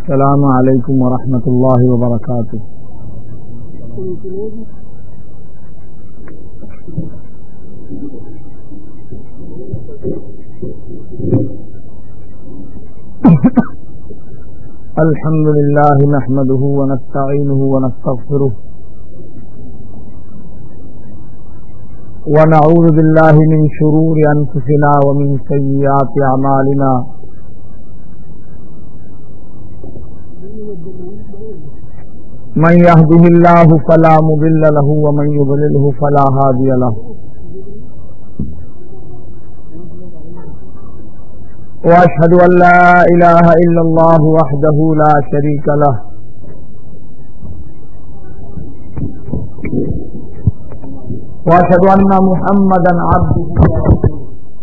السلام علیکم ورحمۃ اللہ وبرکاتہ۔ الحمد للہ نحمده ونستعینه ونستغفره ونعوذ باللہ من شرور انفسنا ومن سیئات اعمالنا، من يهده الله فلا مضل له ومن يضلله فلا هادي له، وأشهد أن لا إله إلا الله وحده لا شريك له، وأشهد أن محمدا عبده ورسوله،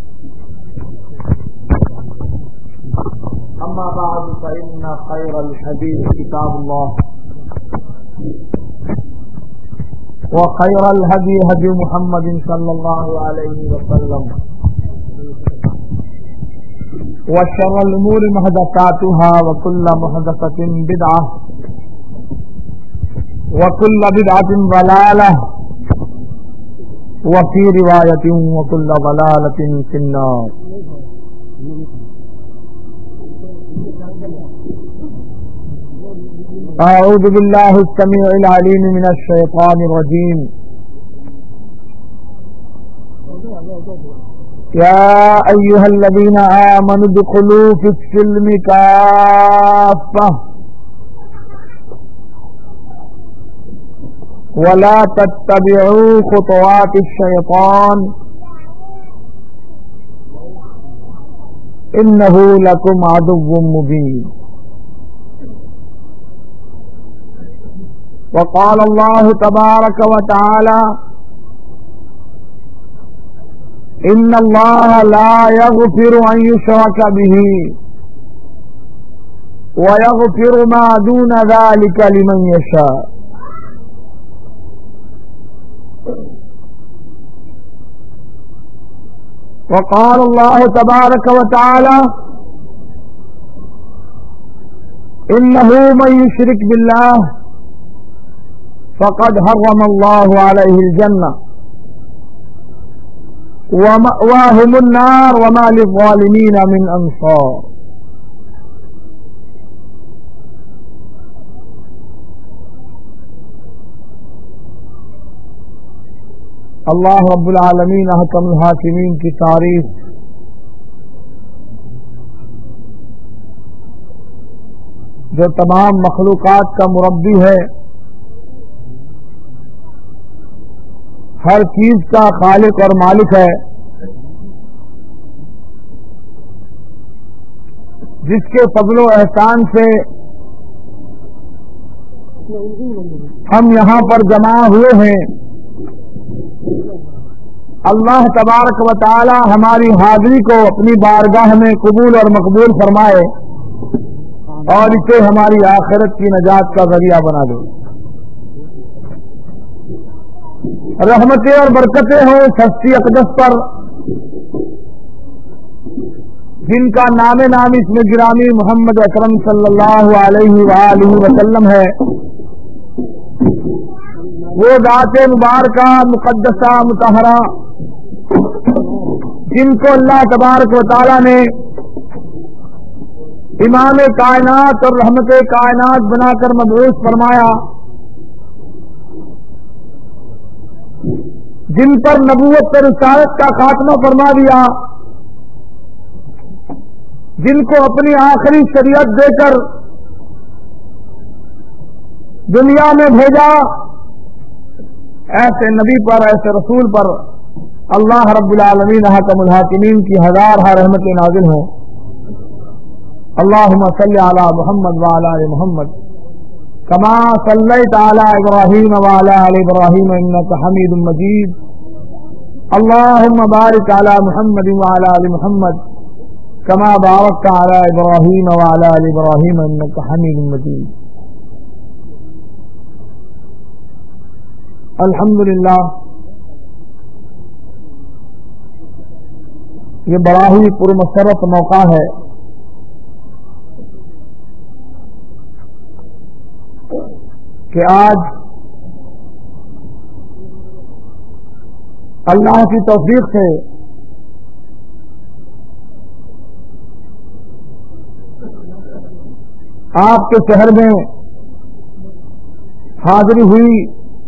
أما بعد فإن خير الحديث كتاب الله، وخير الهدي هدي محمد صلى الله عليه وسلم، وشر الأمور محدثاتها وكل محدثة بدعة وكل بدعة ضلالة وفي رواية وكل ضلالة في النار۔ أعوذ بالله السميع العليم من الشيطان الرجيم، يا أيها الذين آمنوا ادخلوا في السلم كافة ولا تتبعوا خطوات الشيطان إنه لكم عدو مبين۔ وقال الله تبارك وتعالى إن الله لا يغفر أن يشرك به ويغفر ما دون ذلك لمن يشاء۔ وقال الله تبارك وتعالى إنه من يشرك بالله فقد حرم الله عليه الجنة ومأواهم النار وما للظالمين من أنصار۔ اللہ رب العالمین احکم الحاکمین کی تعریف جو تمام مخلوقات کا مربی ہے، ہر چیز کا خالق اور مالک ہے، جس کے فضل و احسان سے ہم یہاں پر جمع ہوئے ہیں۔ اللہ تبارک و تعالی ہماری حاضری کو اپنی بارگاہ میں قبول اور مقبول فرمائے اور اسے ہماری آخرت کی نجات کا ذریعہ بنا دے۔ رحمتیں اور برکتیں ہوں اس ہستی اقدس پر جن کا نام نام اس میں گرامی محمد اکرم صلی اللہ علیہ وآلہ وسلم ہے۔ وہ ذات مبارکہ مقدسہ مطہرہ جن کو اللہ تبارک و تعالی نے امام کائنات اور رحمت کائنات بنا کر مبعوث فرمایا، جن پر نبوت اور رسالت کا خاتمہ فرما دیا، جن کو اپنی آخری شریعت دے کر دنیا میں بھیجا، ایسے نبی پر، ایسے رسول پر اللہ رب العالمین حکم الحاکمین کی ہزارہ رحمتیں نازل ہوں۔ اللہم صلی علی محمد وعلی آل محمد کما صلیت علی ابراہیم وعلی آل ابراہیم انک حمید مجید۔ اللہم بارک علی محمد وعلی آل محمد کما بارکت علی ابراہیم وعلی آل ابراہیم انک حمید مجید۔ الحمدللہ، یہ بڑا ہی پرمسرت موقع ہے کہ آج اللہ کی توفیق سے آپ کے شہر میں حاضری ہوئی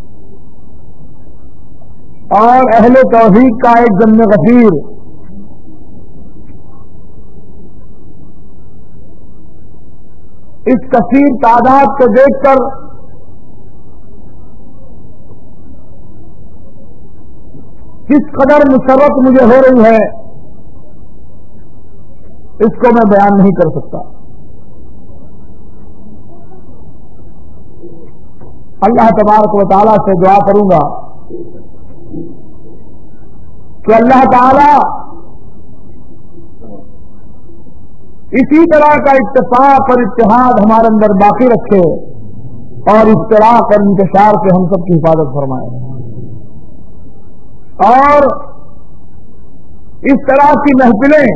اور اہل توحید کا ایک جمع غفیر اس کثیر تعداد کو دیکھ کر کس قدر مسرت مجھے ہو رہی ہے اس کو میں بیان نہیں کر سکتا. اللہ تبارک و تعالیٰ سے دعا کروں گا کہ اللہ تعالیٰ اسی طرح کا اتفاق اور اتحاد ہمارے اندر باقی رکھے اور اشتراک اور انتشار سے ہم سب کی حفاظت فرمائے اور اس طرح کی محفلیں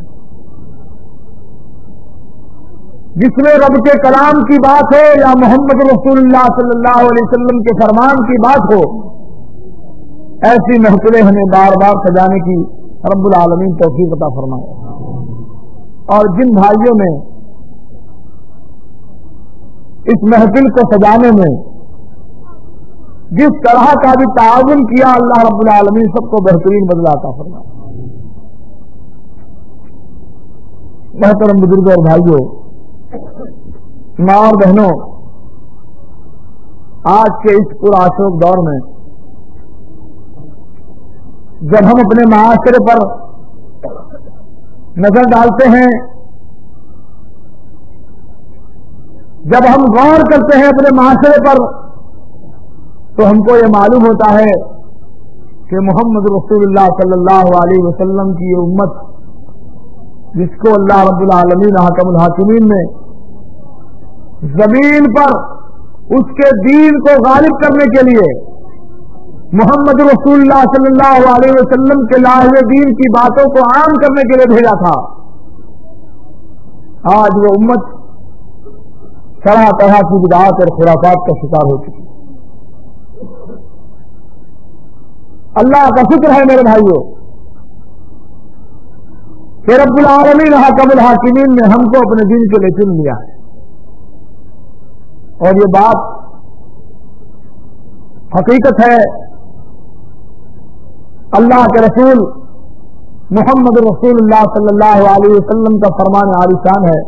جس میں رب کے کلام کی بات ہو یا محمد رسول اللہ صلی اللہ علیہ وسلم کے فرمان کی بات ہو، ایسی محفلیں ہمیں بار بار سجانے کی رب العالمین توفیق عطا فرمائے. اور جن بھائیوں نے اس محفل کو سجانے میں جس طرح کا بھی تعاون کیا، اللہ رب العالمین سب کو بہترین بدلہ عطا فرمائے. محترم بزرگوں اور بھائیوں، ماں اور بہنوں، آج کے اس پرآشوق دور میں جب ہم اپنے معاشرے پر نظر ڈالتے ہیں، جب ہم غور کرتے ہیں اپنے معاشرے پر، تو ہم کو یہ معلوم ہوتا ہے کہ محمد رسول اللہ صلی اللہ علیہ وسلم کی یہ امت، جس کو اللہ رب العالمین حکم الحاکمین نے زمین پر اس کے دین کو غالب کرنے کے لیے محمد رسول اللہ صلی اللہ علیہ وسلم کے لائے ہوئے دین کی باتوں کو عام کرنے کے لیے بھیجا تھا، آج وہ امت طرح طرح کی بدعات اور خرافات کا شکار ہو چکی. اللہ کا شکر ہے میرے بھائیوں کہ رب العالمین حکم الحاکمین نے ہم کو اپنے دین کے لیے چن لیا ہے. اور یہ بات حقیقت ہے، اللہ کے رسول محمد رسول اللہ صلی اللہ علیہ وسلم کا فرمان عالی شان ہے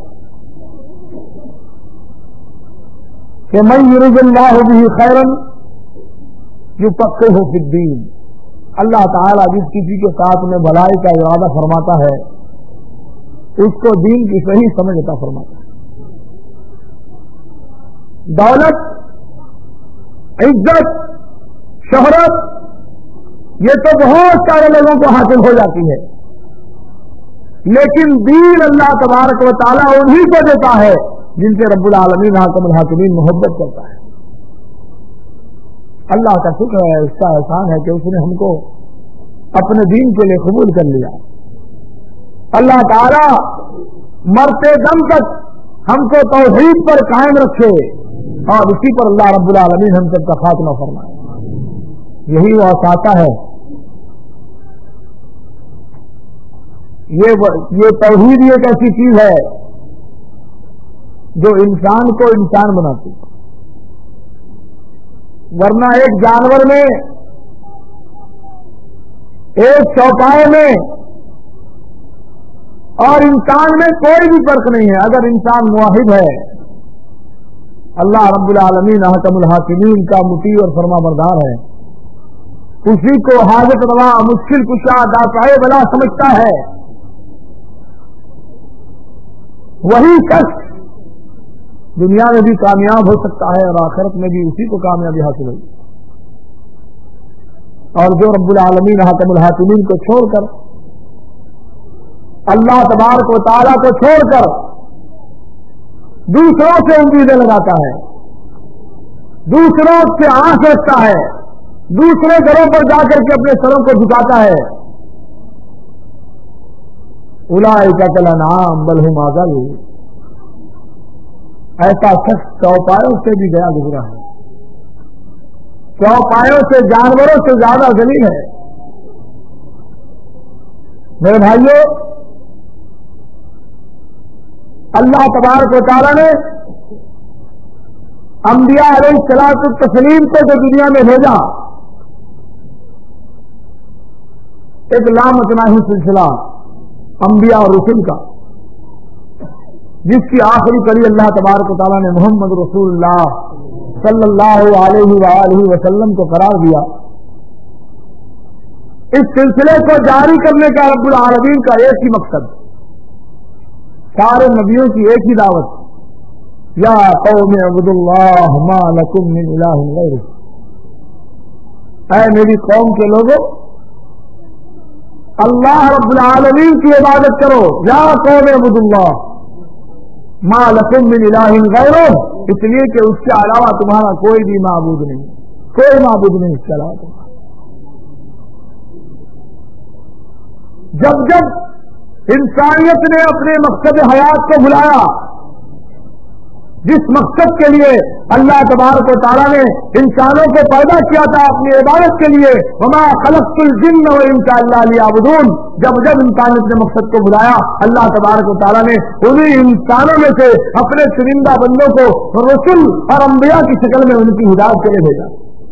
کہ من یرید اللہ بہ خیرا یفقہہ فی الدین. اللہ تعالیٰ جس کسی کے ساتھ میں بھلائی کا ارادہ فرماتا ہے اس کو دین کی صحیح سمجھ عطا فرماتا ہے. دولت، عزت، شہرت یہ تو بہت سارے لوگوں کو حاصل ہو جاتی ہے، لیکن دین اللہ تبارک و تعالیٰ انہی کو دیتا ہے جن سے رب العالمین حکم الحاکمین محبت کرتا ہے. اللہ کا شکر ہے، اس کا احسان ہے کہ اس نے ہم کو اپنے دین کے لیے قبول کر لیا. اللہ تعالیٰ مرتے دم تک ہم کو توحید پر قائم رکھے اور اسی پر اللہ رب العالمین ہم سب کا خاتمہ فرمائے. یہی وہ چاہتا ہے. یہ توحید ایک ایسی چیز ہے جو انسان کو انسان بناتی ہے، ورنہ ایک جانور میں، ایک چوپائے میں اور انسان میں کوئی بھی فرق نہیں ہے. اگر انسان موحد ہے، اللہ رب العالمین حکم الحاکمین کا مطیع اور فرما بردار ہے، اسی کو حاجت روا، مشکل کشا، دافع بلا سمجھتا ہے، وہی شخص دنیا میں بھی کامیاب ہو سکتا ہے اور آخرت میں بھی اسی کو کامیابی حاصل ہوگی. اور جو رب العالمین حکم الحاکمین کو چھوڑ کر، اللہ تبارک و تعالیٰ کو چھوڑ کر دوسروں سے امیدیں لگاتا ہے، دوسروں سے آس رکھتا ہے، دوسرے گھروں پر جا کر کے اپنے سروں کو جھکاتا ہے، اولئک کالانعام بل ھم اضل، ایسا شخص چوپایوں سے بھی گیا گزرا ہے. चौपायों से जानवरों से ज्यादा ज़लील है। मेरे भाइयों, अल्लाह तबारक व तआला ने अंबिया अलैहिस्सलातु तस्लीम को जो दुनिया में भेजा, एक लामतनाही सिलसिला अंबिया और रसूल का, जिसकी आखिरी कड़ी अल्लाह तबारक व तआला ने मोहम्मद रसूलुल्लाह सल्लल्लाहु अलैहि वसल्लम को करार दिया। इस सिलसिले को जारी करने का रब्बुल आलमीन का एक ही मकसद, सारे नबियों की एक ही दावत, या कौम अब्दुल्लाह मा लकुम मिन इलाहिन गैरुह, ऐ मेरी कौम के लोगों, अल्लाह रब्बुल आलमीन की इबादत करो। या कौम अब्दुल्लाह मा लकुम मिन इलाहिन गैरुह, इसलिए कि उसके अलावा तुम्हारा कोई भी माबूद नहीं, कोई माबूद नहीं इसके अलावा तुम्हारा। जब जब इंसानियत ने अपने मकसद हयात को भुलाया, जिस मकसद के लिए अल्लाह तबारक व तआला ने इंसानों को पैदा किया था अपनी इबादत के लिए, वमा खलक़तुल जिन्न वल इंसा इल्ला लियअबुदून, जब जब इंसानियत ने मकसद को भुलाया, अल्लाह तबारक व तआला ने उन्हीं इंसानों में से अपने चुनिंदा बंदों को रसूल और अंबिया की शक्ल में उनकी हिदायत के लिए भेजा।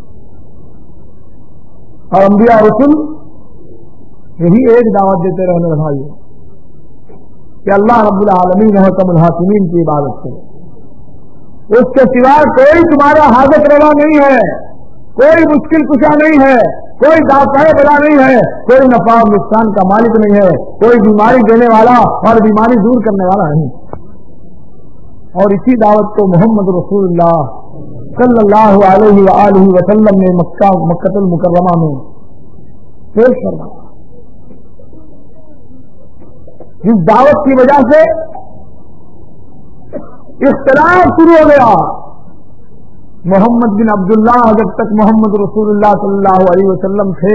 और अंबिया और रसूल यही एक दावत देते रहने भाइयों कि अल्लाह रब्बुल आलमीन हुकमुल हाकिमीन की इबादत करो, उसके सिवा कोई तुम्हारा हाजत रवा नहीं है, कोई मुश्किल कुशा नहीं है, कोई दाफाए बला नहीं है, कोई नफा और नुकसान का मालिक नहीं है, कोई बीमारी देने वाला और बीमारी दूर करने वाला नहीं। और इसी दावत को मोहम्मद रसूलुल्लाह सल्लल्लाहु अलैहि वसल्लम ने मक्कातुल मुकर्रमा में पेश करवाया। जिस दावत की वजह से इख्तिलाफ शुरू हो गया, मोहम्मद बिन अब्दुल्लाह जब तक मोहम्मद रसूलुल्लाह सल्लल्लाहु अलैहि वसल्लम थे,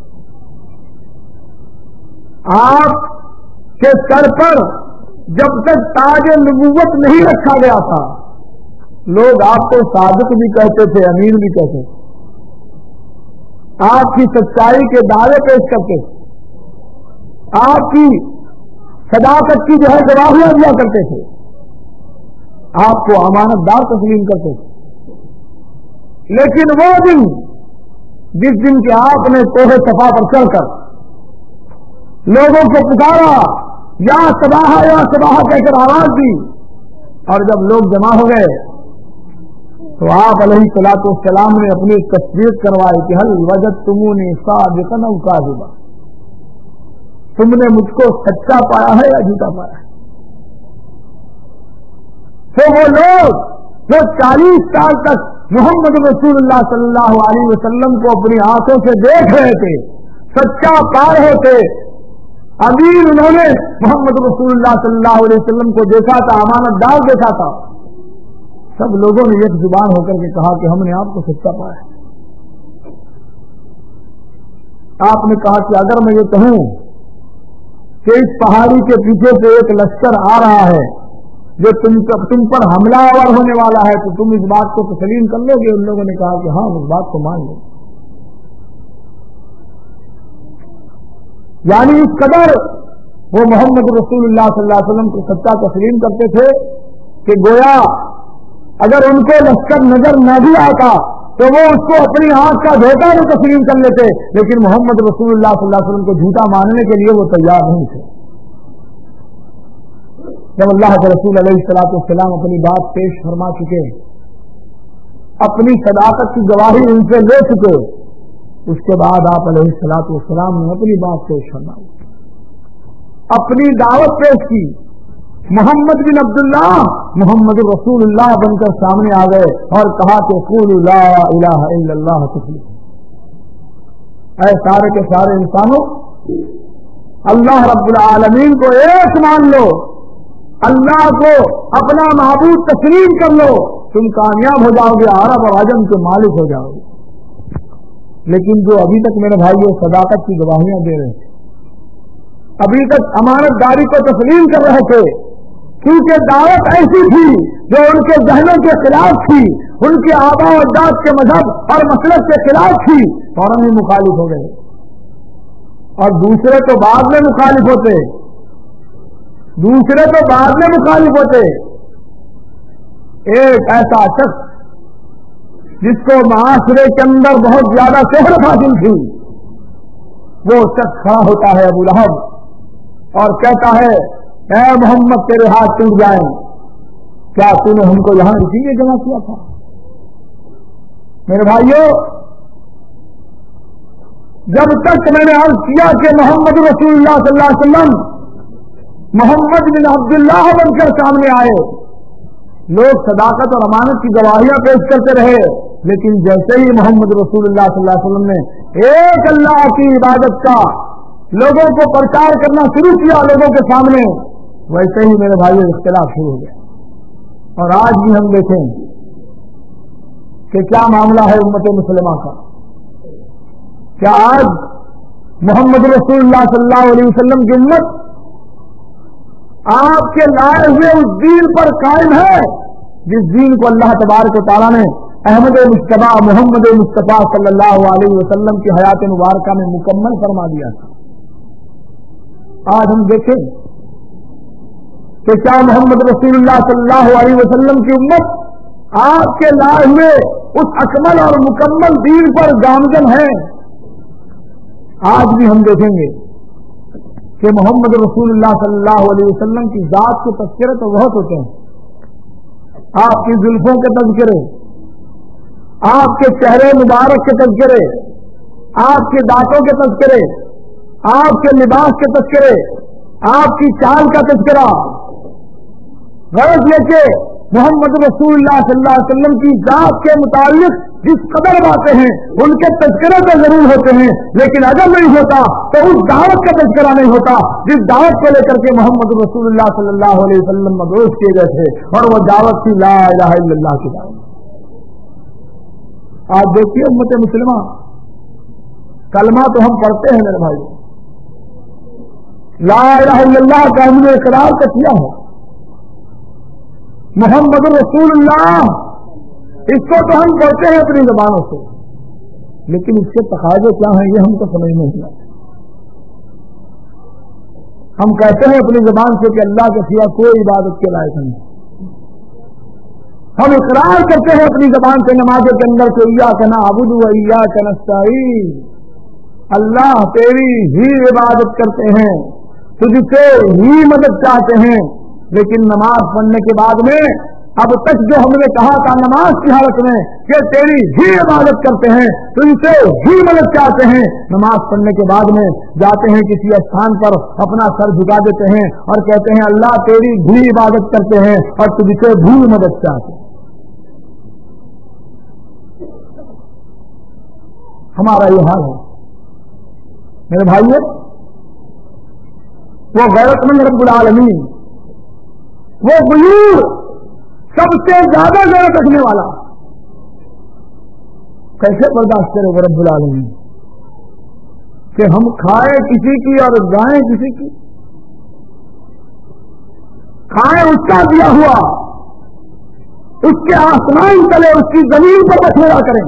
आप के सर पर जब तक ताज नबूवत नहीं रखा गया था, लोग आपको सादिक भी कहते थे, अमीन भी कहते थे, आपकी सच्चाई के दावे पेश करते थे, आपकी सदाकत की जो है गवाहियां दिया करते थे, आपको अमानतदार तस्लीम करते थे। लेकिन वो दिन, जिस दिन के आपने कोहे सफा पर चढ़कर लोगों को पुकारा, या सबाहा कहकर आवाज दी, और जब लोग जमा हो गए तो आप अलैहिस्सलातु वस्सलाम ने अपनी तस्दीक करवाई कि हल वजदतुमूनी सादिक़न औ काज़िबा, तुमने मुझको सच्चा पाया है या झूठा पाया है। तो वो लोग जो 40 साल तक मोहम्मद रसूलुल्लाह सल्लल्लाहु अलैहि वसल्लम को अपनी आंखों से देख रहे थे, सच्चा पा रहे थे, अमीर उन्होंने मोहम्मद रसूलुल्लाह सल्लल्लाहु अलैहि वसल्लम को देखा था, अमानतदार देखा था, सब लोगों ने एक जुबान होकर के कहा कि हमने आपको सच्चा पाया है। आपने कहा कि अगर मैं ये कहूं कि इस पहाड़ी के पीछे से एक लश्कर आ रहा है जो तुम पर हमलावर होने वाला है, तो तुम इस बात को तस्लीम कर लोगे? उन लोगों ने कहा कि हाँ, उस बात को मान लो। यानी इस कदर वो मोहम्मद रसूलुल्लाह सल्लल्लाहु अलैहि वसल्लम को सच्चा तस्लीम करते थे कि गोया अगर उनको लश्कर नजर न भी आता तो वो उसको अपनी आंख का धोखा भी तस्लीम कर लेते, लेकिन मोहम्मद रसूलुल्लाह सल्लल्लाहु अलैहि वसल्लम को झूठा मानने के लिए वो तैयार नहीं थे। जब अल्लाह के रसूल अलैहिस्सलातु वस्सलाम अपनी बात पेश फरमा चुके, अपनी सदाकत की गवाही उनसे ले चुके, उसके बाद आप अलैहिस्सलातु वस्सलाम ने अपनी बात पेश फरमाई, अपनी दावत पेश की। मोहम्मद बिन अब्दुल्लाह मोहम्मद रसूलुल्लाह बनकर सामने आ गए और कहा कि क़ूलू ला इलाहा इल्लल्लाह तुफ़्लिहून। ऐ सारे के सारे इंसानों, अल्लाह रब्बुल आलमीन को एक मान लो, अल्लाह को अपना महबूब तस्लीम कर लो, तुम कामयाब हो जाओगे, अरब और अजम के मालिक हो जाओगे। लेकिन जो अभी तक मेरे भाइयों सदाकत की गवाहियां दे रहे थे, अभी तक अमानतदारी को तस्लीम कर रहे थे, क्योंकि दावत ऐसी थी جو ان کے ذہنوں کے خلاف تھی، ان کے آباء و اجداد کے مذہب اور مسلک کے خلاف تھی، فوراً ہی مخالف ہو گئے. اور دوسرے تو بعد میں مخالف ہوتے، ایک ایسا شخص جس کو معاشرے کے اندر بہت زیادہ شہرت حاصل تھی، وہ شخص کھڑا ہوتا ہے ابو لہب اور کہتا ہے اے محمد تیرے ہاتھ ٹوٹ جائیں، کیا تو نے ہم کو یہاں اسی لیے جمع کیا تھا؟ میرے بھائیوں، جب تک میں نے عرض کیا کہ محمد رسول اللہ صلی اللہ علیہ وسلم محمد بن عبداللہ بن کر سامنے آئے، لوگ صداقت اور امانت کی گواہیاں پیش کرتے رہے، لیکن جیسے ہی محمد رسول اللہ صلی اللہ علیہ وسلم نے ایک اللہ کی عبادت کا لوگوں کو پرچار کرنا شروع کیا لوگوں کے سامنے، ویسے ہی میرے بھائیوں اختلاف شروع ہو گیا. اور آج بھی ہم دیکھیں کہ کیا معاملہ ہے امت مسلمہ کا. کیا آج محمد رسول اللہ صلی اللہ علیہ وسلم کی امت آپ کے لائے ہوئے اس دین پر قائم ہے جس دین کو اللہ تبارک و تعالیٰ نے احمد مصطفیٰ محمد مصطفیٰ صلی اللہ علیہ وسلم کی حیات مبارکہ میں مکمل فرما دیا تھا؟ آج ہم دیکھیں کہ کیا محمد رسول اللہ صلی اللہ علیہ وسلم کی امت آپ کے لائے ہوئے اس اکمل اور مکمل دین پر گامزن ہے؟ آج بھی ہم دیکھیں گے کہ محمد رسول اللہ صلی اللہ علیہ وسلم کی ذات کے تذکرے تو بہت ہوتے ہیں، آپ کی زلفوں کے تذکرے، آپ کے چہرے مبارک کے تذکرے، آپ کے دانتوں کے تذکرے، آپ کے لباس کے تذکرے، آپ کی چال کا تذکرہ. غرض یہ کہ محمد رسول اللہ صلی اللہ علیہ وسلم کی ذات کے متعلق جس قدر باتیں ہیں ان کے تذکرے تو ضرور ہوتے ہیں، لیکن اگر نہیں ہوتا تو اس دعوت کا تذکرہ نہیں ہوتا جس دعوت کو لے کر کے محمد رسول اللہ صلی اللہ علیہ وسلم مبعوث کیے گئے تھے، اور وہ دعوت تھی لا الہ الا اللہ کی دعوت. آج دیکھیے امت مسلمہ، کلمہ تو ہم پڑھتے ہیں میرے بھائی، لا الہ الا اللہ کا ہم نے اقرار تو کیا ہے، محمد رسول اللہ اس کو تو ہم پڑھتے ہیں اپنی زبانوں سے، لیکن اس کے تقاضے کیا ہیں یہ ہم تو سمجھ نہیں آتے. ہم کہتے ہیں اپنی زبان سے کہ اللہ کے سوا کوئی عبادت کے لائق نہیں. ہم اقرار کرتے ہیں اپنی زبان سے نمازوں کے اندر کہ ایاک نعبد و ایاک نستعین، اللہ تیری ہی عبادت کرتے ہیں، تجھ سے ہی مدد چاہتے ہیں. لیکن نماز پڑھنے کے بعد میں اب تک جو ہم نے کہا تھا نماز کی حالت میں کہ تیری ہی عبادت کرتے ہیں، تجھ سے ہی مدد چاہتے ہیں، نماز پڑھنے کے بعد میں جاتے ہیں کسی استھان پر اپنا سر جھکا دیتے ہیں اور کہتے ہیں اللہ تیری بھی عبادت کرتے ہیں اور تجھ سے بھی مدد چاہتے ہیں. ہمارا یہ حال ہے میرے بھائیو. وہ غیرت مند رب العالمین، وہ غیور، سب سے زیادہ غیرت رکھنے والا، کیسے برداشت کرے گا رب العالمین کہ ہم کھائیں کسی کی اور گائیں کسی کی؟ کھائیں اس کا دیا ہوا، اس کے آسمان تلے اس کی زمین پر بسیرا کریں،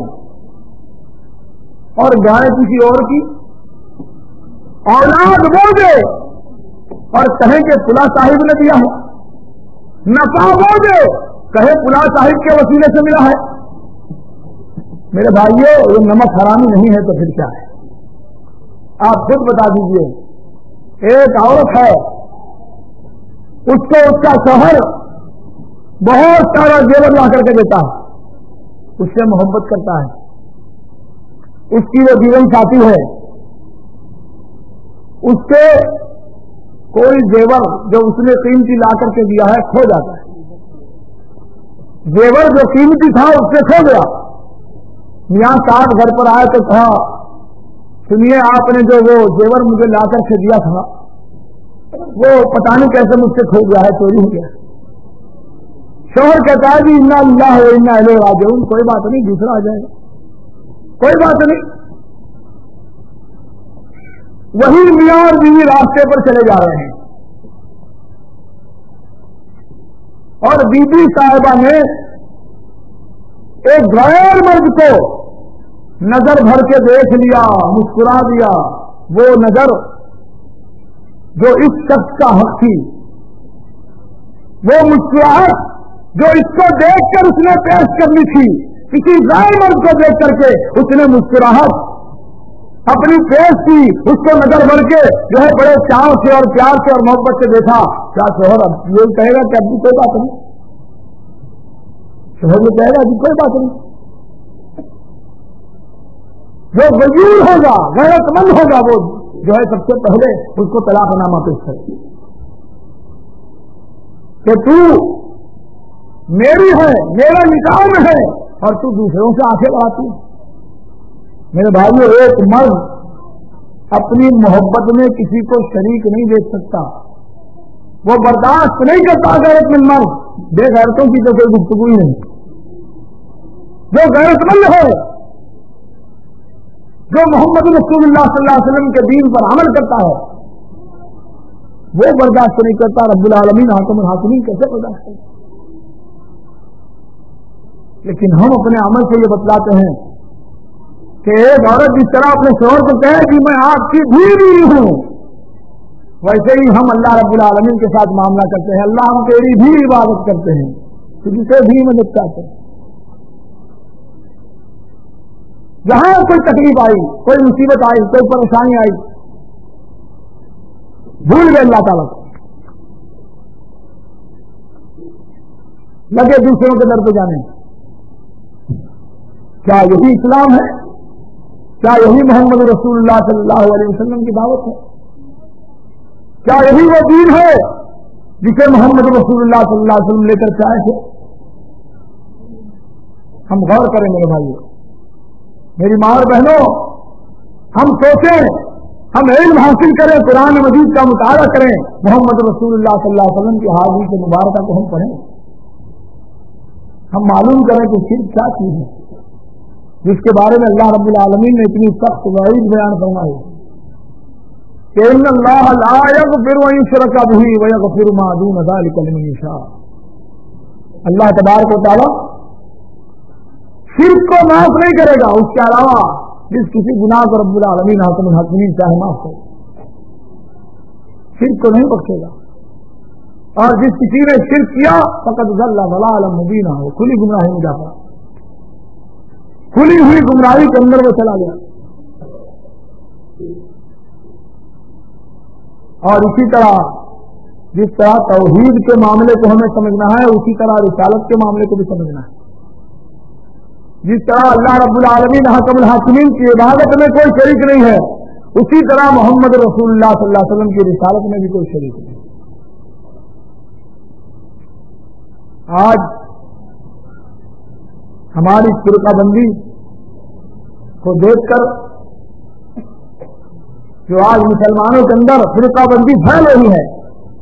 اور گائیں کسی اور کی. اولاد وہ دے اور کہیں کہ فلاں صاحب نے دیا ہے، نفع وہ دے کہے فلاں صاحب کے وسیلے سے ملا ہے. میرے بھائیو یہ نمک حرامی نہیں ہے تو پھر کیا ہے؟ آپ خود بتا دیجئے. ایک عورت ہے، اس کو اس کا شوہر بہت سارا زیور لا کر کے دیتا ہے، اس سے محبت کرتا ہے، اس کی وہ جیون ساتھی ہے، اس سے کوئی زیور جو اس نے قیمتی لا کر کے دیا ہے کھو جاتا ہے. زیور جو قیمتی تھا اس سے کھو گیا. میاں صاحب گھر پر آئے تو کہا سنیے آپ نے جو وہ زیور مجھے لا کر کے دیا تھا وہ پتہ نہیں کیسے مجھ سے کھو گیا ہے، چوری ہو گیا. شوہر کہتا ہے جی انا للہ و انا الیہ راجعون، کوئی بات نہیں دوسرا آ جائے گا، کوئی بات نہیں. وہی میاں اور بیوی راستے پر چلے جا رہے ہیں. اور بی بی صاحبہ نے ایک غیر مرد کو نظر بھر کے دیکھ لیا، مسکرا دیا، وہ نظر جو اس شخص کا حق تھی، وہ مسکراہٹ جو اس کو دیکھ کر اس نے پیش کرنی تھی، کسی غیر مرد کو دیکھ کر کے اس نے مسکراہٹ اپنی پیش کی، اس کو نظر بھر کے جو ہے بڑے چاو سے اور پیار سے اور محبت سے دیکھا. کیا شوہر اب یہ کہے گا کہ اب بھی کوئی بات نہیں؟ شوہر یہ کہے گا ابھی کوئی بات نہیں. جو وزیر ہوگا، غیرت مند ہوگا، وہ جو ہے سب سے پہلے اس کو طلاق نامہ پیش کرے کہ تو میری ہے، میرا نکاح میں ہے اور تو دوسروں سے آنکھیں بڑھاتی ہے. میرے بھائیو، ایک مرد اپنی محبت میں کسی کو شریک نہیں دیکھ سکتا، وہ برداشت نہیں کرتا. غیرت مند مرد، بے غیرتوں کی تو کوئی گفتگو ہی نہیں. جو غیرت مند ہے، جو محمد رسول اللہ صلی اللہ علیہ وسلم کے دین پر عمل کرتا ہے، وہ برداشت نہیں کرتا. رب العالمین حاکم الحاکمین کیسے برداشت کرتا؟ لیکن ہم اپنے عمل سے یہ بتلاتے ہیں کہ ایک عورت جس طرح اپنے شوہر کو کہے کہ میں آپ کی بیوی ہوں، ویسے ہی ہم اللہ رب العالمین کے ساتھ معاملہ کرتے ہیں. اللہ ہم تیری بھی عبادت کرتے ہیں، تجھ سے بھی مدد چاہتے ہیں. جہاں کوئی تکلیف آئی، کوئی مصیبت آئی، کوئی پریشانی آئی، بھول گئے اللہ تعالیٰ کو، لگے دوسروں کے در پہ جانے. کیا یہی اسلام ہے؟ کیا یہی محمد رسول اللہ صلی اللہ علیہ وسلم کی دعوت ہے؟ کیا یہی وہ دین ہے جسے محمد رسول اللہ صلی اللہ علیہ وسلم لے کر کے آئے تھے؟ ہم غور کریں میرے بھائیوں، میری ماں اور بہنوں، ہم سوچیں، ہم علم حاصل کریں، قرآن مجید کا مطالعہ کریں، محمد رسول اللہ صلی اللہ علیہ وسلم کی حدیث مبارکہ کو ہم پڑھیں، ہم معلوم کریں کہ شرک کیا چیز ہے جس کے بارے میں اللہ رب العالمین نے اتنی سخت وعید بیان فرمائی کہ ان اللہ لا یغفر ان یشرک بہ ویغفر ما دون ذلک لمن یشاء. اللہ تبارک و تعالی شرک کو معاف نہیں کرے گا، اس کے علاوہ جس کسی گناہ کو رب العالمین حاکم الحاکمین چاہے معاف کرے، شرک کو نہیں بخشے گا. اور جس کسی نے شرک کیا فقد ضل ضلالا مبینا، وہ کھلی گمراہی میں جا پڑا، کھلی ہوئی گمراہی کے اندر وہ چلا گیا. اور اسی طرح جس طرح توحید کے معاملے کو ہمیں سمجھنا ہے، اسی طرح رسالت کے معاملے کو بھی سمجھنا ہے. جس طرح اللہ رب العالمین حکم الحاکمین کی عبادت میں کوئی شریک نہیں ہے، اسی طرح محمد رسول اللہ صلی اللہ علیہ وسلم کی رسالت میں بھی کوئی شریک نہیں. آج ہماری فرقہ بندی کو دیکھ کر جو آج مسلمانوں کے اندر فرقہ بندی پھیل رہی ہے،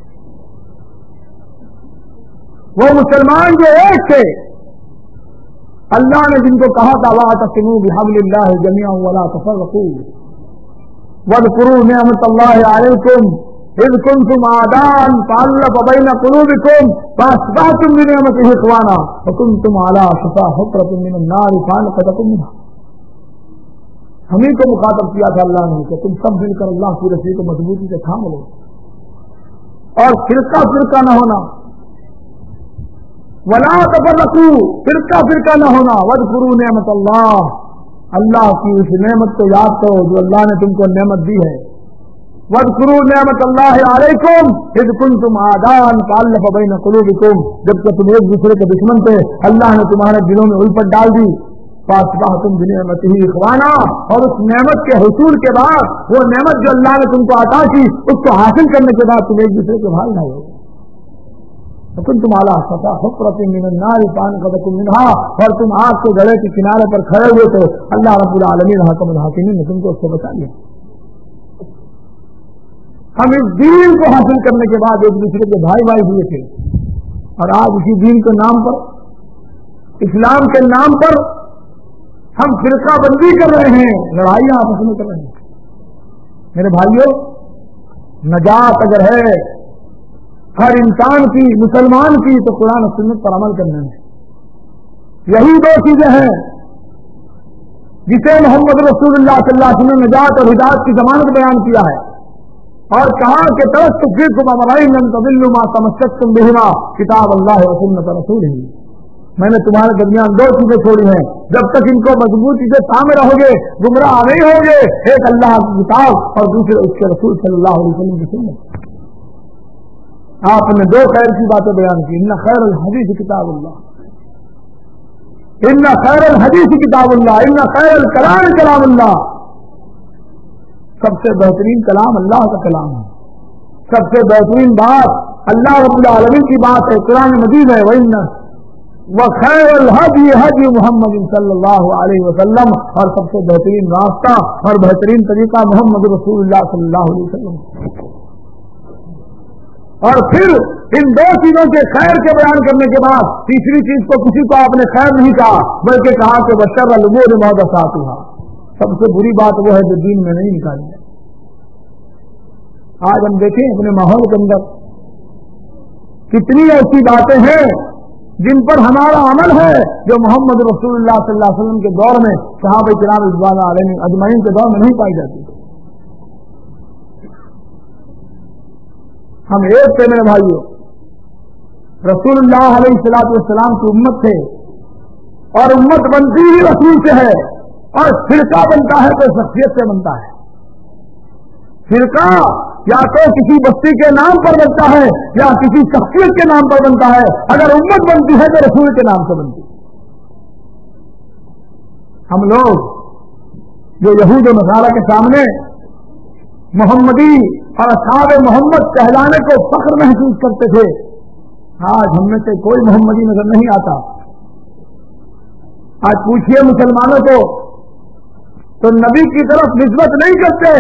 وہ مسلمان جو ایک تھے، اللہ نے جن کو کہا تھا واعتصموا بحبل اللہ جميعا ولا تفرقوا واذكروا نعمت اللہ علیکم اذ کنتم اعداء فالف بین قلوبکم فاصبحتم بنعمتہ اخوانا وکنتم علی شفا حفرۃ من النار فانقذکم منها. ہمیں کو مخاطب کیا تھا اللہ نے کہ تم سب مل کر اللہ کی رسی کو مضبوطی سے تھام لو اور فرقہ فرقہ نہ ہونا، ولا تفرقوا، فرقہ فرقہ نہ ہونا، واذکروا نعمت اللہ، اللہ کی اس نعمت کو یاد کرو جو اللہ نے تم کو نعمت دی ہے. واذکروا نعمت اللہ علیکم اذ کنتم اعداء فالف بین قلوبکم، جب کہ تم ایک دوسرے کے دشمن تھے اللہ نے تمہارے دلوں میں الفت ڈال دی. فاصبحتم بنعمتہ اخوانا، اور اس نعمت کے حصول کے بعد، وہ نعمت جو اللہ نے تم کو عطا کی اس کو حاصل کرنے کے بعد تم ایک دوسرے کے بھائی نہ ہو. وکنتم علی شفا حفرۃ من النار فانقذکم منها، اور تم آگ کے گڑھے کے کنارے پر کھڑے ہوئے تھے، اللہ رب العالمین حکم الحاکمین نے تم کو اس سے بچا لیا. ہم اس دین کو حاصل کرنے کے بعد ایک دوسرے کے بھائی بھائی ہوئے تھے، اور آج اسی دین کے نام پر، اسلام کے نام پر ہم فرقہ بندی کر رہے ہیں، لڑائیاں آپس میں کر رہے ہیں. میرے بھائیوں، نجات اگر ہے، ہر انسان کی، مسلمان کی، تو قرآن و سنت پر عمل کرنا ہے. یہی دو چیزیں ہیں جسے محمد رسول اللہ صلی اللہ علیہ وسلم نے نجات اور ہدایت کی ضمانت بیان کیا ہے اور کہا کہ ترستفیکم امرین لن تضلوا ما تمسکتم بہما کتاب اللہ و سنت رسولہ. میں نے تمہارے درمیان دو چیزیں چھوڑی ہیں، جب تک ان کو مضبوطی سے تھامے رہو گے گمراہ نہیں ہوگے. ایک اللہ کی کتاب اور دوسرے اس کے رسول صلی اللہ علیہ وسلم کی سنت. آپ نے دو خیر کی باتیں بیان کی. ان خیر الحدیث کتاب اللہ، ان خیر الحدیث کتاب اللہ، ان خیر الکلام کلام اللہ. سب سے بہترین کلام اللہ کا کلام ہے. سب سے بہترین بات اللہ رب العالمین کی بات ہے، قرآن مجید ہے. وخیر الہدی ہدی محمد صلی اللہ علیہ وسلم، اور سب سے بہترین راستہ اور بہترین طریقہ محمد رسول اللہ صلی اللہ علیہ وسلم. اور پھر ان دو چیزوں کے خیر کے بیان کرنے کے بعد تیسری چیز کو کسی کو آپ نے خیر نہیں کہا، بلکہ کہا کہ بشر الامور محدثاتها، سب سے بری بات وہ ہے جو دین میں نہیں نکالی ہے. آج ہم دیکھیں اپنے ماحول کے اندر کتنی ایسی باتیں ہیں جن پر ہمارا عمل ہے جو محمد رسول اللہ صلی اللہ علیہ وسلم کے دور میں، صحابہ کرام رضوان علیہم اجمعین کے دور میں نہیں پائی جاتی. ہم ایک تھے میرے بھائیوں، رسول اللہ علیہ الصلوۃ والسلام کی امت تھے اور امت بنتی ہی رسول سے ہے، اور فرقہ بنتا ہے تو شخصیت سے بنتا ہے. فرقہ یا تو کسی بستی کے نام پر بنتا ہے یا کسی شخصیت کے نام پر بنتا ہے. اگر امت بنتی ہے تو رسول کے نام سے بنتی ہے. ہم لوگ جو یہود و نصارہ کے سامنے محمدی اور اصحاب محمد کہلانے کو فخر محسوس کرتے تھے، آج ہم میں سے کوئی محمدی نظر نہیں آتا. آج پوچھئے مسلمانوں کو تو نبی کی طرف نسبت نہیں کرتے.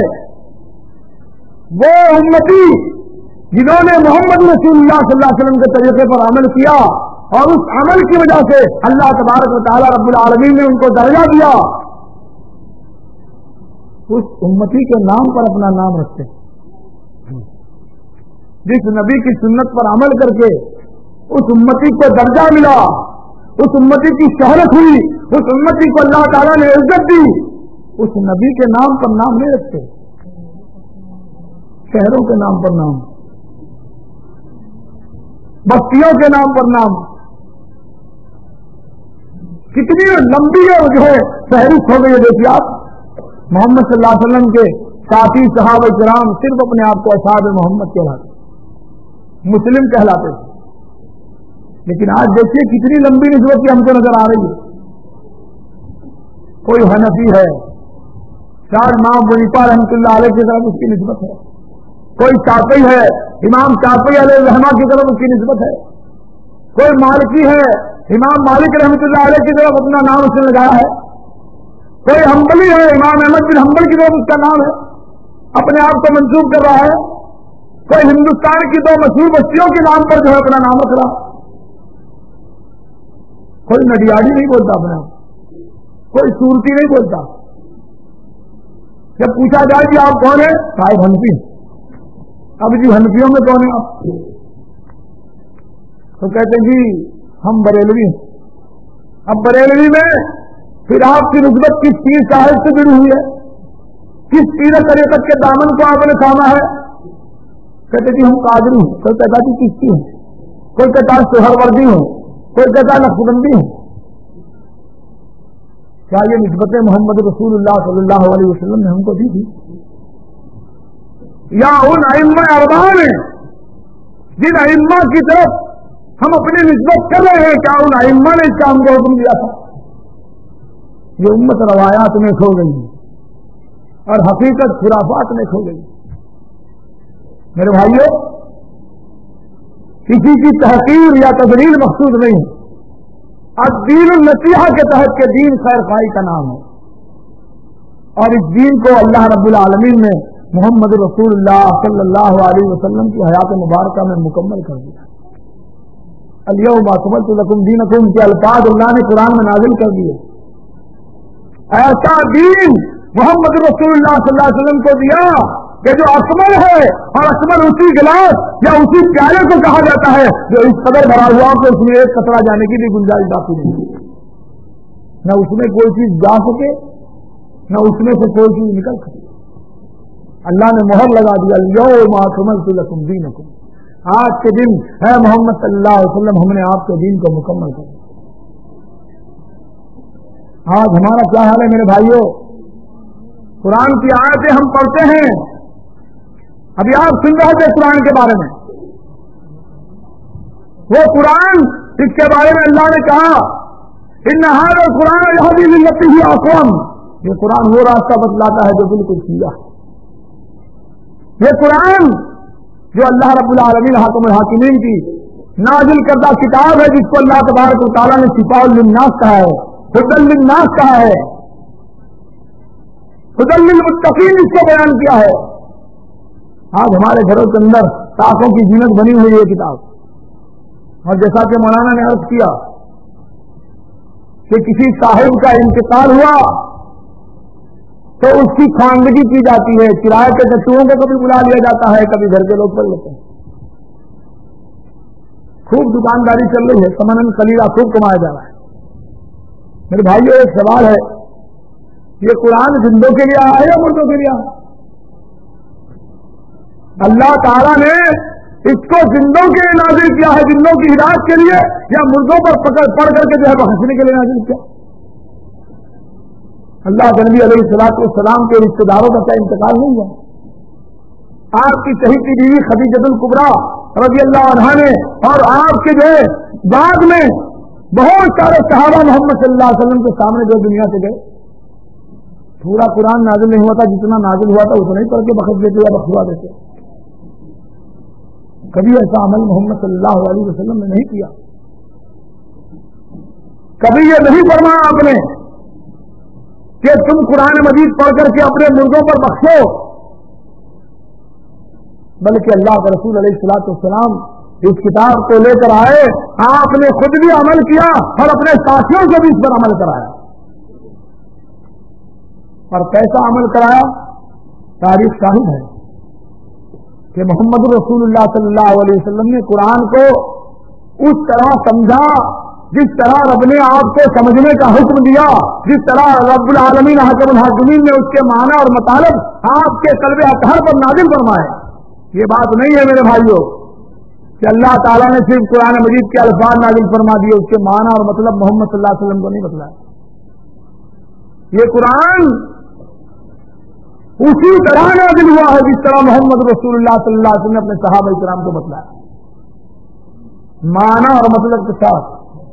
وہ امتی جنہوں نے محمد رسول اللہ صلی اللہ علیہ وسلم کے طریقے پر عمل کیا اور اس عمل کی وجہ سے اللہ تبارک و تعالی رب العالمین نے ان کو درجہ دیا، اس امتی کے نام پر اپنا نام رکھتے. جس نبی کی سنت پر عمل کر کے اس امتی کو درجہ ملا، اس امتی کی شہرت ہوئی، اس امتی کو اللہ تعالیٰ نے عزت دی، اس نبی کے نام پر نام نہیں رکھتے، شہروں کے نام پر نام، بستیوں کے نام پر نام. کتنی لمبی ہے جو ہے فہرست ہو گئی ہے. دیکھیے آپ، محمد صلی اللہ علیہ وسلم کے ساتھی صحابہ کرام صرف اپنے آپ کو اصحاب محمد کہلاتے، مسلم کہلاتے تھے. لیکن آج دیکھیے کتنی لمبی نسبت کی ہم کو نظر آ رہی ہے. کوئی حنفی ہے، شاہ امام ونیفا رحمۃ اللہ علیہ کی طرف اس کی نسبت ہے. کوئی شافعی ہے، امام شافعی علیہ الرحمہ کی طرف اس کی نسبت ہے. کوئی مالکی ہے، امام مالک رحمۃ اللہ علیہ کی طرف اپنا نام اس نے لگایا ہے. کوئی حنبلی ہے، امام احمد بن حنبل کی طرف اس کا نام ہے، اپنے آپ کو منسوب کر رہا ہے. کوئی ہندوستان کی دو مشہور بستیوں کے نام پر جو ہے اپنا نام رکھ رہا. کوئی نڈیاڑی نہیں بولتا اپنے آپ، کوئی صورتی نہیں بولتا. جب پوچھا جائے کہ آپ کون ہیں، صاحب حنفی. اب جی حنفیوں میں کون ہیں آپ؟ تو کہتے ہیں جی ہم بریلوی ہیں. اب بریلوی میں پھر آپ کی نسبت کس پیر صاحب سے جڑی ہوئی ہے؟ کس پیر طریقت کے دامن کو آپ نے تھاما ہے؟ کہتے جی ہم قادری ہیں. کوئی کہتا جی چشتی ہیں، کوئی کہتا سہروردی ہوں، کوئی کہتا نقشبندی ہوں. کیا یہ نسبتیں محمد رسول اللہ صلی اللہ علیہ وسلم نے ہم کو دی تھی؟ یا ان ائمہ اربعہ نے جن ائمہ کی طرف ہم اپنی نسبت کر رہے ہیں، کیا ان ائمہ نے اس کا ہم کو حکم دیا تھا؟ یہ امت روایات میں کھو گئی اور حقیقت خرافات میں کھو گئی. میرے بھائیوں، کسی کی تحقیر یا تذلیل مقصود نہیں. الدین النصیحہ کے تحت کے دین خیر خواہی کا نام ہے، اور اس دین کو اللہ رب العالمین نے محمد رسول اللہ صلی اللہ علیہ وسلم کی حیات مبارکہ میں مکمل کر دیا. الیوم اکملت لکم دینکم کے الفاظ اللہ نے قرآن میں نازل کر دیے. ایسا دین محمد رسول اللہ صلی اللہ علیہ وسلم کو دیا کہ جو اکمل ہے، اور اکمل اسی گلاس یا اسی پیالے کو کہا جاتا ہے جو اس قدر بھرا ہوا کہ اس میں ایک قطرہ جانے کی بھی گنجائش باقی نہیں، نہ اس میں کوئی چیز جا سکے نہ اس میں سے کوئی چیز نکل سکے۔ اللہ نے مہر لگا دیا، اليوم اکملت لکم دینکم، آج کے دن ہے محمد صلی اللہ علیہ وسلم ہم نے آپ کے دین کو مکمل کر دیا۔ آج ہمارا کیا حال ہے میرے بھائیوں؟ قرآن کی آیتیں ہم پڑھتے ہیں، ابھی آپ سن رہے تھے قرآن کے بارے میں، وہ قرآن اس کے بارے میں اللہ نے کہا ان ھذا القرآن یہدی للتی ہی اقوم، یہ قرآن وہ راستہ بتلاتا ہے جو بالکل سیدھا ہے۔ یہ قرآن جو اللہ رب العالمین حاکم الحاکمین کی نازل کردہ کتاب ہے، جس کو اللہ تبارک و تعالیٰ نے شفاء للناس کہا ہے، ہدی للناس کہا ہے، ہدی للمتقین اس کو بیان کیا ہے۔ آج ہمارے گھروں کے اندر طاقوں کی زینت بنی ہوئی ہے کتاب، اور جیسا کہ مولانا نے عرض کیا کہ کسی صاحب کا انتقال ہوا تو اس کی خواندگی کی جاتی ہے، کرائے کے ڈچوؤں کو کبھی بلا لیا جاتا ہے، کبھی گھر کے لوگ پڑھ لیتے ہیں، خوب دکانداری چل رہی ہے، ثمن قلیلہ خوب کمایا جا رہا ہے۔ میرے بھائیو ایک سوال ہے، یہ قرآن زندوں کے لیے آیا ہے یا مردوں کے لیے آیا؟ اللہ تعالیٰ نے اس کو زندوں کے لیے نازل کیا ہے، زندوں کی ہدایت کے لیے، یا مردوں پر پڑھ کر کے جو ہے بخشنے کے لیے نازل کیا؟ اللہ کے نبی علیہ الصلوۃ والسلام کے رشتے داروں کا کیا انتقال نہیں ہوا؟ آپ کی شہید کی بیوی خدیجہ الکبریٰ رضی اللہ عنہا نے، اور آپ کے جو ہے بعد میں بہت سارے صحابہ محمد صلی اللہ علیہ وسلم کے سامنے جو دنیا سے گئے، پورا قرآن نازل نہیں ہوا تھا، جتنا نازل ہوا تھا اتنا ہی پڑھ کے بخش دیتے یا بخشوا دیتے۔ کبھی ایسا عمل محمد صلی اللہ علیہ وسلم نے نہیں کیا، کبھی یہ نہیں فرمایا آپ نے کہ تم قرآن مجید پڑھ کر کے اپنے مردوں پر بخشو، بلکہ اللہ کے رسول علیہ الصلوۃ والسلام اس کتاب کو لے کر آئے، آپ نے خود بھی عمل کیا اور اپنے ساتھیوں سے بھی اس پر عمل کرایا، اور کیسا عمل کرایا؟ تاریخ شاہد ہے کہ محمد رسول اللہ صلی اللہ علیہ وسلم نے قرآن کو اس طرح سمجھا جس طرح رب نے آپ کو سمجھنے کا حکم دیا، جس طرح رب العالمین حاکم الحاکمین نے اس کے معنی اور مطالب آپ کے قلب اطہر پر نازل فرمائے۔ یہ بات نہیں ہے میرے بھائیوں کہ اللہ تعالیٰ نے صرف قرآن مجید کے الفاظ نازل فرما دیے، اس کے معنی اور مطلب محمد صلی اللہ علیہ وسلم کو نہیں بتلایا۔ یہ قرآن اسی طرح نازل ہوا ہے جس طرح محمد رسول اللہ صلی اللہ علیہ وسلم نے اپنے صحابہ کرام کو بتلایا، معنی اور مطلب کے ساتھ۔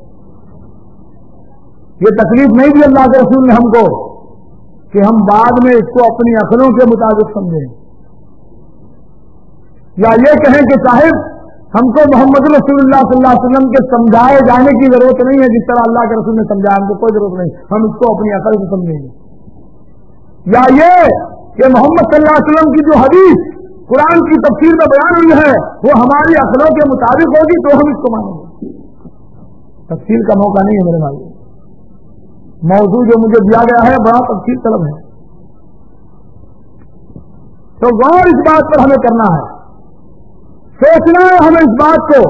یہ تکلیف نہیں دی اللہ کے رسول نے ہم کو کہ ہم بعد میں اس کو اپنی عقلوں کے مطابق سمجھیں، یا یہ کہیں کہ صاحب ہم کو محمد رسول اللہ صلی اللہ علیہ وسلم کے سمجھائے جانے کی ضرورت نہیں ہے، جس طرح اللہ کے رسول نے سمجھایا ہم کو کوئی ضرورت نہیں، ہم اس کو اپنی عقل سے سمجھیں گے۔ یا یہ کہ محمد صلی اللہ علیہ وسلم کی جو حدیث قرآن کی تفسیر میں بیان ہوئی ہے وہ ہماری عقلوں کے مطابق ہوگی تو ہم اس کو مانیں گے۔ تفسیر کا موقع نہیں ہے میرے بھائی، موضوع جو مجھے دیا گیا ہے بڑا تفصیل طلب ہے، تو غور اس بات پر ہمیں کرنا ہے، سوچنا ہے ہمیں اس بات کو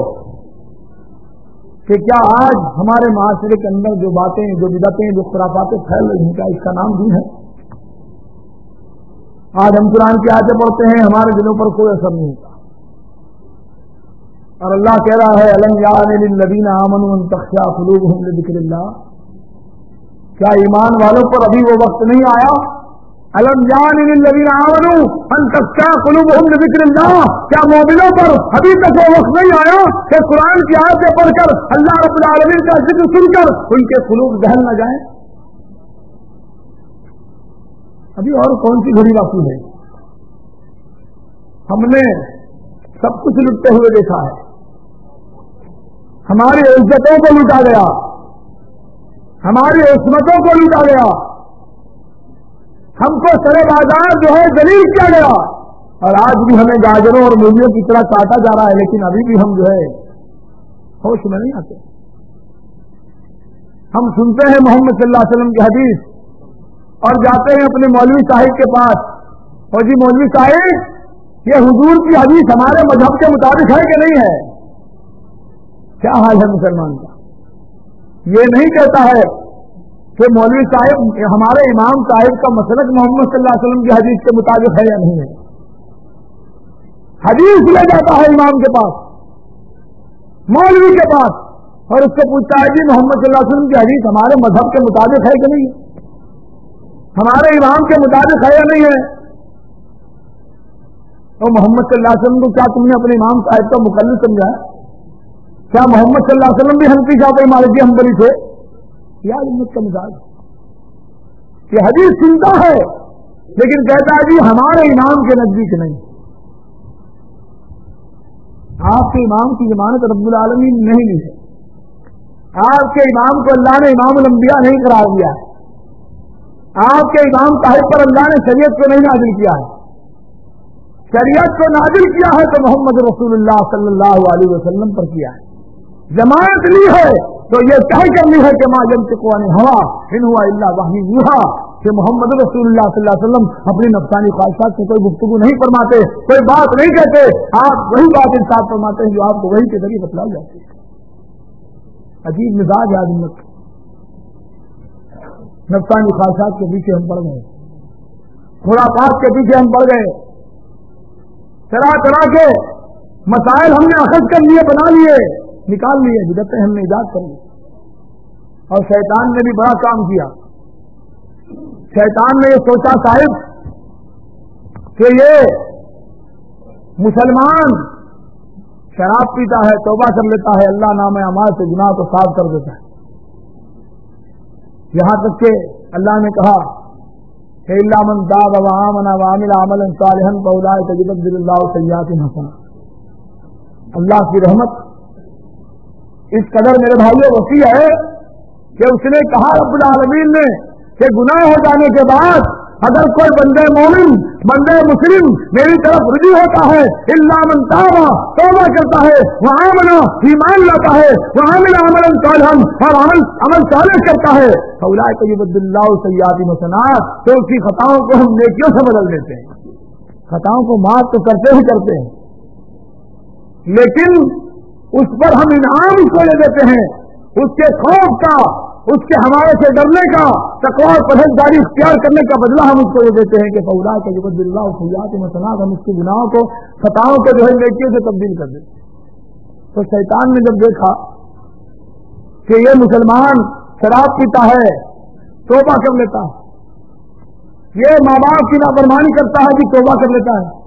کہ کیا آج ہمارے معاشرے کے اندر جو باتیں، جو بدعتیں، جو خرافاتیں پھیل رہی ہیں، کیا اس کا نام دین ہے؟ آج ہم قرآن کی آیتیں پڑھتے ہیں، ہمارے دلوں پر کوئی اثر نہیں ہوتا، اور اللہ کہہ رہا ہے الم یعن للذین آمنوا ان تخشع قلوبهم لذکر اللہ، کیا ایمان والوں پر ابھی وہ وقت نہیں آیا؟ الم یعن للذین آمنوا ان تخشع قلوبهم لذکر اللہ، کیا مومنوں پر ابھی تک وہ وقت نہیں آیا کہ قرآن کی آیتیں پڑھ کر اللہ رب العالمین کا ذکر سن کر ان کے قلوب دہل نہ جائیں؟ ابھی اور کون سی گھڑی باقی ہے؟ ہم نے سب کچھ لٹتے ہوئے دیکھا ہے، ہماری عزتوں کو لوٹا گیا، ہماری عصمتوں کو لوٹا گیا، ہم کو سرے بازار جو ہے ذلیل کیا گیا، اور آج بھی ہمیں گاجروں اور مولیوں کی طرح کاٹا جا رہا ہے، لیکن ابھی بھی ہم جو ہے ہوش میں نہیں آتے۔ ہم سنتے ہیں محمد صلی اللہ علیہ وسلم کی حدیث اور جاتے ہیں اپنے مولوی صاحب کے پاس اور جی مولوی صاحب یہ حضور کی حدیث ہمارے مذہب کے مطابق ہے کہ نہیں ہے؟ کیا حال ہے مسلمان کا؟ یہ نہیں کہتا ہے کہ مولوی صاحب ہمارے امام صاحب کا مسلک محمد صلی اللہ علیہ وسلم کی حدیث کے مطابق ہے یا نہیں ہے. حدیث لے جاتا ہے امام کے پاس، مولوی کے پاس، اور اس سے پوچھتا ہے جی محمد صلی اللہ علیہ وسلم کی حدیث ہمارے مذہب کے مطابق ہے کہ نہیں ہے، ہمارے امام کے مطابق ہے یا نہیں ہے. تو محمد صلی اللہ علیہ وسلم کو کیا تم نے اپنے امام صاحب کا مقلد سمجھا ہے؟ کیا محمد صلی اللہ علیہ وسلم بھی حنفی شافعی مالکی حنبلی تھے؟ یا امت کا مزاج کہ حدیث سنتا ہے لیکن کہتا ہے جی ہمارے امام کے نزدیک نہیں. آپ کے امام کی ضمانت رب العالمین نہیں لی ہے. آپ کے امام کو اللہ نے امام الانبیاء نہیں قرار دیا ہے. آپ کے امام صاحب پر اللہ نے شریعت کو نہیں نازل کیا ہے. شریعت کو نازل کیا ہے تو محمد رسول اللہ صلی اللہ علیہ وسلم پر کیا ہے. ضمانت لی ہے تو یہ طے کرنی ہے کہ ما ينطق عن الهوى ان هو الا وحی یوحی، کہ محمد رسول اللہ صلی اللہ علیہ وسلم اپنی نفسانی خواہشات سے کوئی گفتگو نہیں فرماتے، کوئی بات نہیں کہتے. آپ وہی بات ارشاد فرماتے ہیں جو آپ کو وہی کے ذریعے بتلائی جاتی ہے. عجیب مزاج ہے آدمی کا. نفسانی خواہشات کے پیچھے ہم پڑ گئے، خرافات کے پیچھے ہم پڑ گئے، طرح طرح کے مسائل ہم نے اخذ کر لیے، بنا لیے، نکال لیے، بدعتیں ہم نے ایجاد کر لی. اور شیطان نے بھی بڑا کام کیا. شیطان نے یہ سوچا صاحب کہ یہ مسلمان شراب پیتا ہے، توبہ کر لیتا ہے، اللہ نام اعمال سے گناہ کو صاف کر دیتا ہے. یہاں تک کہ اللہ نے کہا کہ الا من تاب وآمن وعمل عملا صالحا فاولئک یبدل اللہ سیئاتہم حسنات. اللہ کی رحمت اس قدر میرے بھائیوں وسیع ہے کہ اس نے کہا رب العالمین نے کہ گناہ ہو جانے کے بعد اگر کوئی بندے مومن، بندے مسلم میری طرف رجوع ہوتا ہے، الا من تاب، توبہ کرتا ہے، وآمن، ایمان لاتا ہے، وعمل عملا صالحا، اور عمل صالح کرتا ہے، فاولئک یبدل اللہ سیئاتہم حسنات، تو اس کی خطاؤں کو ہم نیکیوں سے بدل دیتے ہیں. خطاؤں کو معاف تو کرتے ہی کرتے ہیں، لیکن اس پر ہم انعام اس کو لے دیتے ہیں، اس کے خوف کا، اس کے ہمارے سے ڈرنے کا، تقویٰ اور پرہیزگاری اختیار کرنے کا بدلہ ہم اس کو یہ دیتے ہیں کہ فاولئک یبدل اللہ سیئاتہم حسنات، ہم اس کی گناہوں کو، خطاؤں کو جو ہے نیکیوں سے تبدیل کر دیتے. تو شیطان نے جب دیکھا کہ یہ مسلمان شراب پیتا ہے، توبہ کر لیتا ہے، یہ ماں باپ کی نافرمانی کرتا ہے کہ توبہ کر لیتا ہے،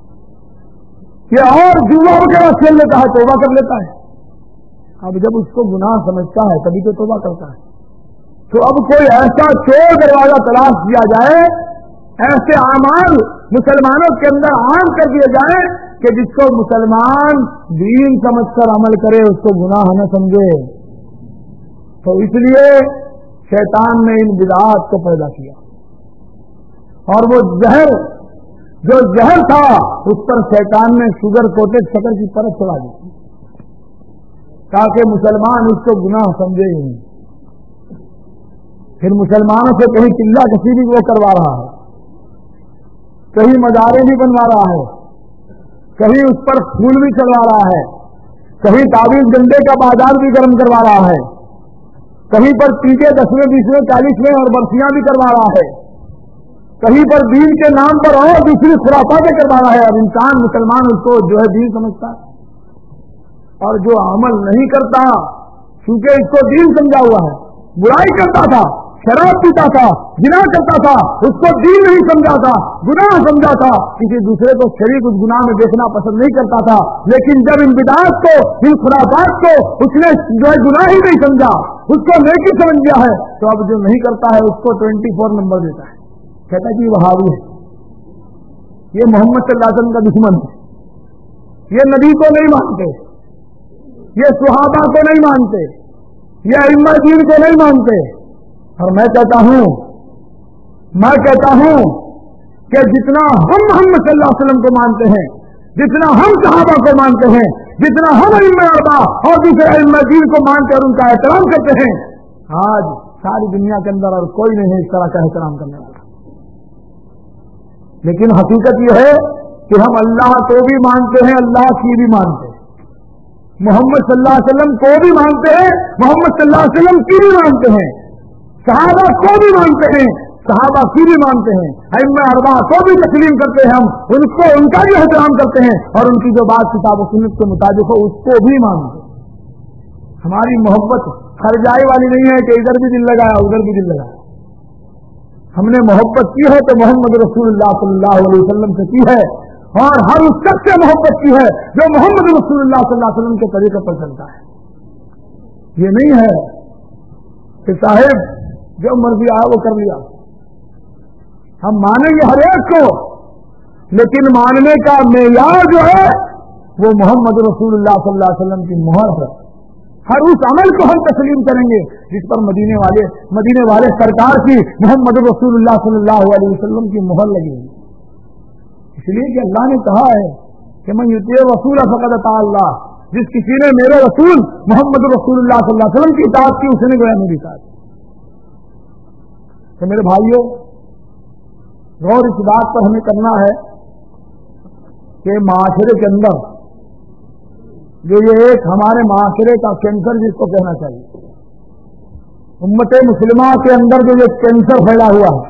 یہ اور جوا وغیرہ کھیل لیتا ہے، توبہ کر لیتا ہے. اب جب اس کو گناہ سمجھتا ہے تبھی تو توبہ کرتا ہے. تو اب کوئی ایسا چور دروازہ تلاش کیا جائے، ایسے اعمال مسلمانوں کے اندر عام کر دیے جائیں کہ جس کو مسلمان دین سمجھ کر عمل کرے، اس کو گناہ نہ سمجھے. تو اس لیے شیطان نے ان بدعات کو پیدا کیا، اور وہ زہر، جو زہر تھا اس پر شیطان نے شوگر کوٹڈ شکر کی پرت چڑھا دی تاکہ مسلمان اس کو گناہ سمجھے ہی نہیں. پھر مسلمانوں سے کہیں چلہ کسی بھی وہ کروا رہا ہے، کہیں مزارے بھی بنوا رہا ہے، کہیں اس پر پھول بھی چلوا رہا ہے، کہیں تعویذ گنڈے کا بازار بھی گرم کروا رہا ہے، کہیں پر ٹیکے 10ویں 20ویں 40ویں اور برسیاں بھی کروا رہا ہے، کہیں پر دین کے نام پر اور دوسری خرافاتیں کروا رہا ہے. اب انسان مسلمان اس کو جو ہے دین سمجھتا ہے، اور جو عمل نہیں کرتا کیونکہ اس کو دین سمجھا ہوا ہے، برائی کرتا تھا، شراب پیتا تھا، زنا کرتا تھا، اس کو دین نہیں سمجھا تھا، گناہ سمجھا تھا، کسی دوسرے کو شریک اس گناہ میں دیکھنا پسند نہیں کرتا تھا. لیکن جب ان بدعات کو، ان خرافات کو اس نے جو ہے گناہ ہی نہیں سمجھا، اس کو نیکی سمجھ لیا ہے، تو اب جو نہیں کرتا ہے اس کو 24 نمبر دیتا ہے، کہتا ہے کہ یہ وہابی ہے، یہ محمد صلی اللہ علیہ وسلم کا دشمن ہے، یہ نبی کو نہیں مانتے، یہ صحابہ کو نہیں مانتے، یہ ائمہ دین کو نہیں مانتے. اور میں کہتا ہوں کہ جتنا ہم محمد صلی اللہ علیہ وسلم کو مانتے ہیں، جتنا ہم صحابہ کو مانتے ہیں، جتنا ہم ائمہ اربعہ اور دوسرے ائمہ دین کو مانتے اور ان کا احترام کرتے ہیں، آج ساری دنیا کے اندر اور کوئی نہیں ہے اس طرح کا احترام کرنے والا. لیکن حقیقت یہ ہے کہ ہم اللہ کو بھی مانتے ہیں، اللہ کی بھی مانتے ہیں، محمد صلی اللہ علیہ وسلم کو بھی مانتے ہیں، محمد صلی اللہ علیہ وسلم کی بھی مانتے ہیں، صحابہ کو بھی مانتے ہیں، صحابہ کی بھی مانتے ہیں، ائمہ اربعہ کو بھی تسلیم کرتے ہیں، ہم ان کا بھی احترام کرتے ہیں، اور ان کی جو بات کتاب و سنت کے مطابق ہو اس کو بھی مانتے ہیں۔ ہماری محبت خرجائی والی نہیں ہے کہ ادھر بھی دل لگایا ادھر بھی دل لگایا۔ ہم نے محبت کی ہے تو محمد رسول اللہ صلی اللہ علیہ وسلم سے کی ہے، اور ہر اس شخص سے محبت کی ہے جو محمد رسول اللہ صلی اللہ علیہ وسلم کے طریقے پر چلتا ہے۔ یہ نہیں ہے کہ صاحب جو مرضی آیا وہ کر لیا۔ ہم مانیں گے ہر ایک کو، لیکن ماننے کا معیار جو ہے وہ محمد رسول اللہ صلی اللہ علیہ وسلم کی مہر ہے۔ ہر اس عمل کو ہم تسلیم کریں گے جس پر مدینے والے سرکار کی محمد رسول اللہ صلی اللہ علیہ وسلم کی مہر لگی ہے۔ اس لیے کہ اللہ نے کہا ہے کہ من یطیع الرسول فقد اطاع اللہ، جس کسی نے میرے رسول محمد رسول اللہ صلی اللہ علیہ وسلم کی اطاعت کی اس نے گویا میری اطاعت کی۔ تو میرے بھائیوں، غور اس بات پر ہمیں کرنا ہے کہ معاشرے کے اندر جو یہ ایک ہمارے معاشرے کا کینسر جس کو کہنا چاہیے، امت مسلمہ کے اندر جو یہ کینسر پھیلا ہوا ہے،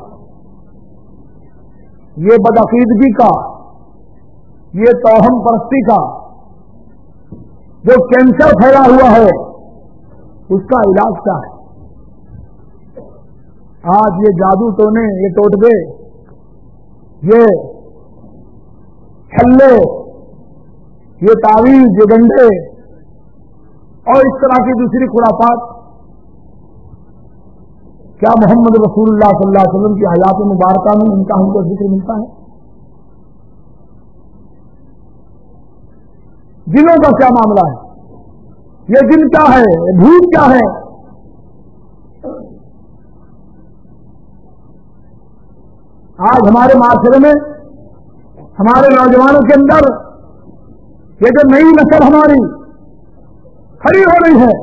یہ بدعقیدگی کا، یہ توہم پرستی کا جو کینسر پھیلا ہوا ہے، اس کا علاج کیا ہے؟ آج یہ جادو ٹونے، یہ ٹوٹکے، یہ چھلے، یہ تعویذ، یہ گنڈے اور اس طرح کی دوسری خرافات، کیا محمد رسول اللہ صلی اللہ علیہ وسلم کی حیات مبارکہ میں ان کا ہم کو ذکر ملتا ہے؟ جنوں کا کیا معاملہ ہے؟ یہ جن کیا ہے؟ یہ بھوت کیا ہے؟ آج ہمارے معاشرے میں، ہمارے نوجوانوں کے اندر یہ جو نئی نسل ہماری کھڑی ہو رہی ہے،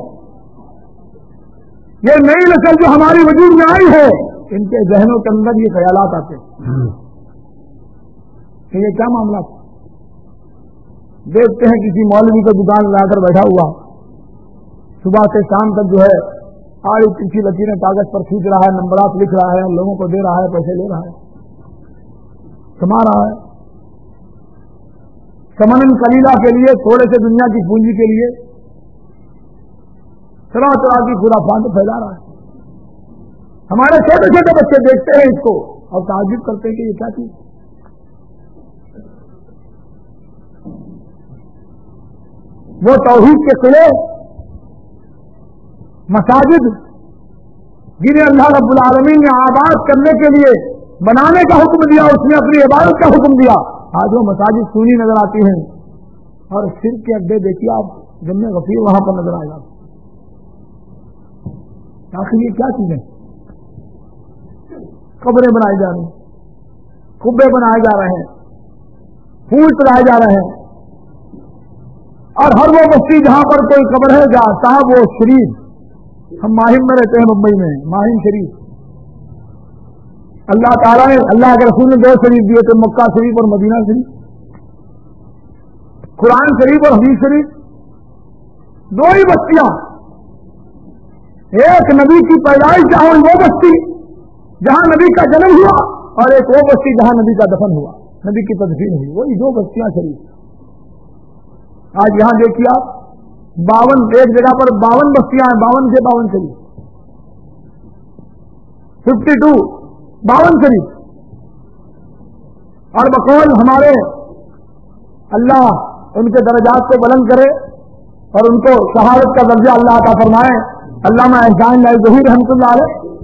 یہ نئی نسل جو ہماری وجود میں آئی ہے، ان کے ذہنوں کے اندر یہ خیالات آتے ہیں کہ یہ کیا معاملہ تھا۔ دیکھتے ہیں کسی مولوی کو دکان لا کر بیٹھا ہوا، صبح سے شام تک جو ہے آڑی تیکھی لکیریں کاغذ پر کھینچ رہا ہے، نمبرات لکھ رہا ہے، لوگوں کو دے رہا ہے، پیسے لے رہا ہے، کما رہا ہے، سمن قلیلہ کے لیے، تھوڑے سے دنیا کی پونجی کے لیے طرح طرح کی خرافات پھیلا رہا ہے۔ ہمارے چھوٹے چھوٹے بچے دیکھتے ہیں اس کو اور تعجب کرتے ہیں کہ یہ کیا چیز۔ وہ توحید کے قلعے، مساجد جنہیں اللہ رب العالمین نے آباد کرنے کے لیے بنانے کا حکم دیا، اس نے اپنی عبادت کا حکم دیا، آج وہ مساجد سونی نظر آتی ہیں، اور شرک کے اڈے دیکھیے آپ، جنت غفیر وہاں پر نظر آئے گا۔ آخر یہ کیا چیزیں؟ قبریں بنائی جا رہی ہیں، قبے بنائے جا رہے ہیں، پھول چڑھائے جا رہے ہیں، اور ہر وہ بستی جہاں پر کوئی قبر ہے جہاں صاحب وہ شریف، ہم ماہم میں رہتے ہیں، ممبئی میں ماہم شریف، اللہ تعالیٰ نے، اللہ کے رسول نے 2 شریف دیے تھے، مکہ شریف اور مدینہ شریف، قرآن شریف اور حدیث شریف، 2 ہی بستیاں، ایک نبی کی پیدائش جہاں وہ بستی جہاں نبی کا جنم ہوا، اور ایک وہ بستی جہاں نبی کا دفن ہوا، نبی کی تدفین ہوئی، وہی 2 بستیاں شریف۔ آج یہاں دیکھیے آپ 52 ایک جگہ پر 52 بستیاں ہیں، 52 سے 52 شریف، 52 52 شریف، اور بقول ہمارے اللہ ان کے درجات کو بلند کرے اور ان کو شہادت کا درجہ اللہ عطا فرمائے۔ علامہ احسان اللہ ظہیر رحمۃ اللہ علیہ